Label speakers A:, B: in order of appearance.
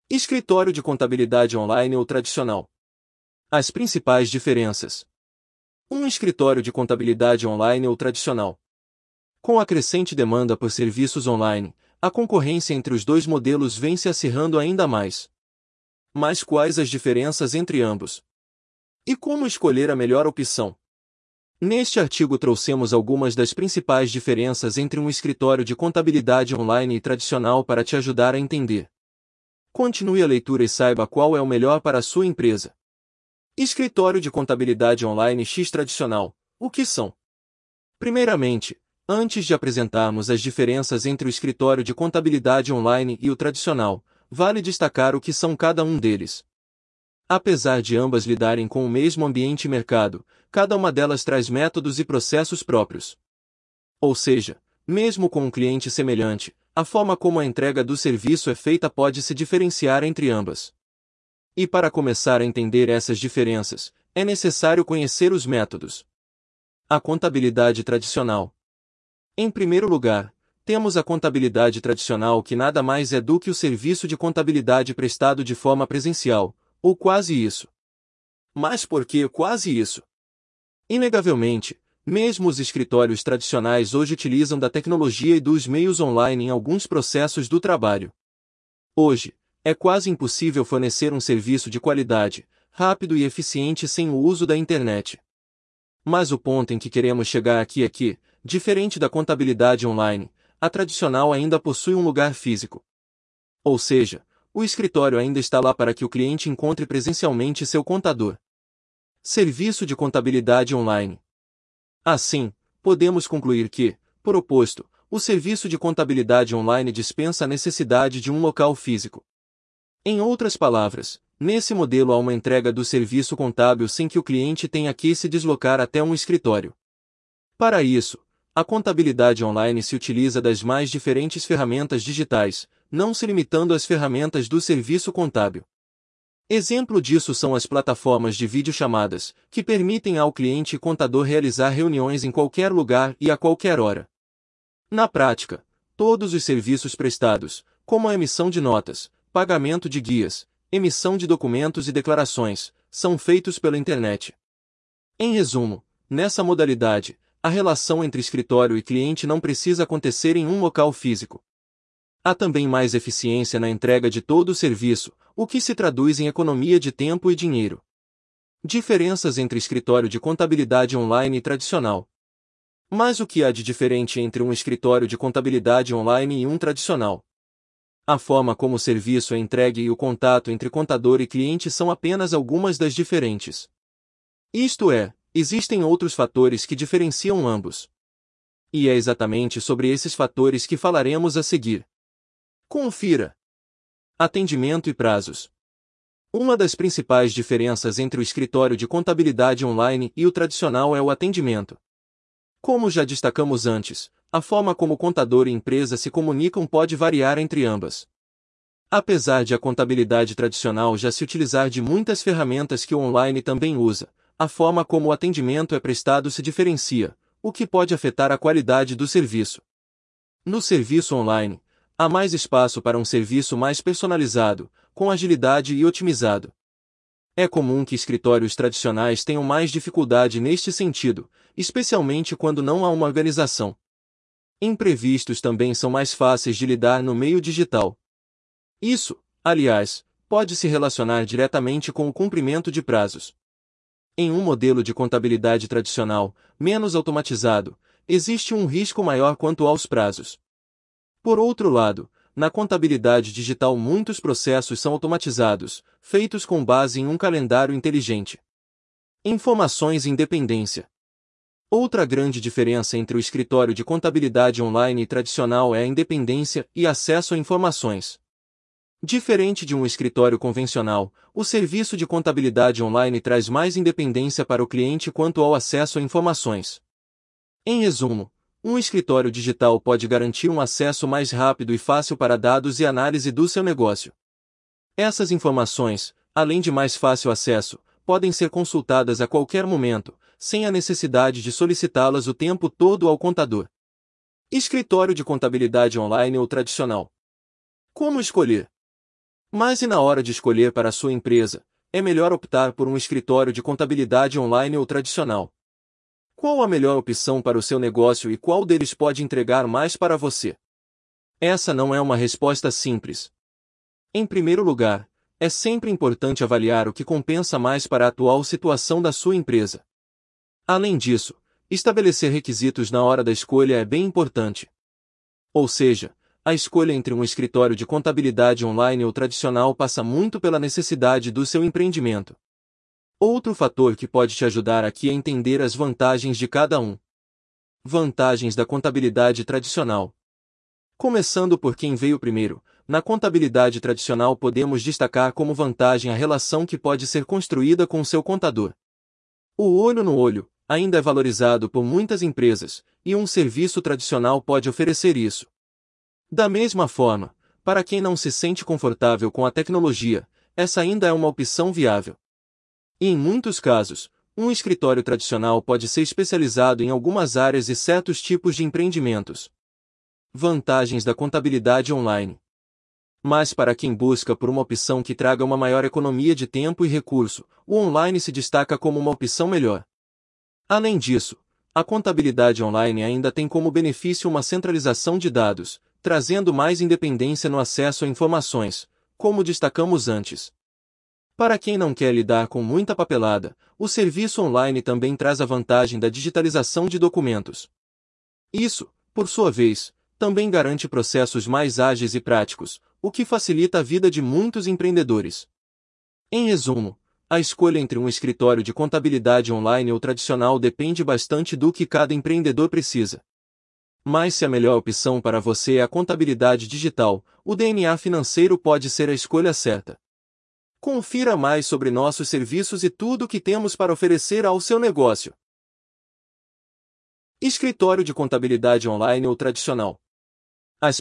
A: Escritório de contabilidade online ou tradicional. As principais diferenças. Um escritório de contabilidade online ou tradicional. Com a crescente demanda por serviços online, a concorrência entre os dois modelos vem se acirrando ainda mais. Mas quais as diferenças entre ambos? E como escolher a melhor opção? Neste artigo trouxemos algumas das principais diferenças entre um escritório de contabilidade online e tradicional para te ajudar a entender. Continue a leitura e saiba qual é o melhor para a sua empresa. Escritório de contabilidade online X tradicional. O que são? Primeiramente, antes de apresentarmos as diferenças entre o escritório de contabilidade online e o tradicional, vale destacar o que são cada um deles. Apesar de ambas lidarem com o mesmo ambiente e mercado, cada uma delas traz métodos e processos próprios. Ou seja, mesmo com um cliente semelhante, a forma como a entrega do serviço é feita pode se diferenciar entre ambas. E para começar a entender essas diferenças, é necessário conhecer os métodos. A contabilidade tradicional. Em primeiro lugar, temos a contabilidade tradicional, que nada mais é do que o serviço de contabilidade prestado de forma presencial, ou quase isso. Mas por que quase isso? Inegavelmente, mesmo os escritórios tradicionais hoje utilizam da tecnologia e dos meios online em alguns processos do trabalho. Hoje, é quase impossível fornecer um serviço de qualidade, rápido e eficiente sem o uso da internet. Mas o ponto em que queremos chegar aqui é que, diferente da contabilidade online, a tradicional ainda possui um lugar físico. Ou seja, o escritório ainda está lá para que o cliente encontre presencialmente seu contador. Serviço de contabilidade online. Assim, podemos concluir que, por oposto, o serviço de contabilidade online dispensa a necessidade de um local físico. Em outras palavras, nesse modelo há uma entrega do serviço contábil sem que o cliente tenha que se deslocar até um escritório. Para isso, a contabilidade online se utiliza das mais diferentes ferramentas digitais, não se limitando às ferramentas do serviço contábil. Exemplo disso são as plataformas de videochamadas, que permitem ao cliente e contador realizar reuniões em qualquer lugar e a qualquer hora. Na prática, todos os serviços prestados, como a emissão de notas, pagamento de guias, emissão de documentos e declarações, são feitos pela internet. Em resumo, nessa modalidade, a relação entre escritório e cliente não precisa acontecer em um local físico. Há também mais eficiência na entrega de todo o serviço, o que se traduz em economia de tempo e dinheiro. Diferenças entre escritório de contabilidade online e tradicional. Mas o que há de diferente entre um escritório de contabilidade online e um tradicional? A forma como o serviço é entregue e o contato entre contador e cliente são apenas algumas das diferentes. Isto é, existem outros fatores que diferenciam ambos. E é exatamente sobre esses fatores que falaremos a seguir. Confira. Atendimento e prazos. Uma das principais diferenças entre o escritório de contabilidade online e o tradicional é o atendimento. Como já destacamos antes, a forma como o contador e empresa se comunicam pode variar entre ambas. Apesar de a contabilidade tradicional já se utilizar de muitas ferramentas que o online também usa, a forma como o atendimento é prestado se diferencia, o que pode afetar a qualidade do serviço. No serviço online, há mais espaço para um serviço mais personalizado, com agilidade e otimizado. É comum que escritórios tradicionais tenham mais dificuldade neste sentido, especialmente quando não há uma organização. Imprevistos também são mais fáceis de lidar no meio digital. Isso, aliás, pode se relacionar diretamente com o cumprimento de prazos. Em um modelo de contabilidade tradicional, menos automatizado, existe um risco maior quanto aos prazos. Por outro lado, na contabilidade digital muitos processos são automatizados, feitos com base em um calendário inteligente. Informações e independência. Outra grande diferença entre o escritório de contabilidade online e tradicional é a independência e acesso a informações. Diferente de um escritório convencional, o serviço de contabilidade online traz mais independência para o cliente quanto ao acesso a informações. Em resumo, um escritório digital pode garantir um acesso mais rápido e fácil para dados e análise do seu negócio. Essas informações, além de mais fácil acesso, podem ser consultadas a qualquer momento, sem a necessidade de solicitá-las o tempo todo ao contador. Escritório de contabilidade online ou tradicional. Como escolher? Mas e na hora de escolher para a sua empresa, é melhor optar por um escritório de contabilidade online ou tradicional? Qual a melhor opção para o seu negócio e qual deles pode entregar mais para você? Essa não é uma resposta simples. Em primeiro lugar, é sempre importante avaliar o que compensa mais para a atual situação da sua empresa. Além disso, estabelecer requisitos na hora da escolha é bem importante. Ou seja, a escolha entre um escritório de contabilidade online ou tradicional passa muito pela necessidade do seu empreendimento. Outro fator que pode te ajudar aqui é entender as vantagens de cada um. Vantagens da contabilidade tradicional. Começando por quem veio primeiro, na contabilidade tradicional podemos destacar como vantagem a relação que pode ser construída com seu contador. O olho no olho ainda é valorizado por muitas empresas, e um serviço tradicional pode oferecer isso. Da mesma forma, para quem não se sente confortável com a tecnologia, essa ainda é uma opção viável. E em muitos casos, um escritório tradicional pode ser especializado em algumas áreas e certos tipos de empreendimentos. Vantagens da contabilidade online. Mas para quem busca por uma opção que traga uma maior economia de tempo e recurso, o online se destaca como uma opção melhor. Além disso, a contabilidade online ainda tem como benefício uma centralização de dados, trazendo mais independência no acesso a informações, como destacamos antes. Para quem não quer lidar com muita papelada, o serviço online também traz a vantagem da digitalização de documentos. Isso, por sua vez, também garante processos mais ágeis e práticos, o que facilita a vida de muitos empreendedores. Em resumo, a escolha entre um escritório de contabilidade online ou tradicional depende bastante do que cada empreendedor precisa. Mas se a melhor opção para você é a contabilidade digital, o DNA financeiro pode ser a escolha certa. Confira mais sobre nossos serviços e tudo o que temos para oferecer ao seu negócio. Escritório de contabilidade online ou tradicional.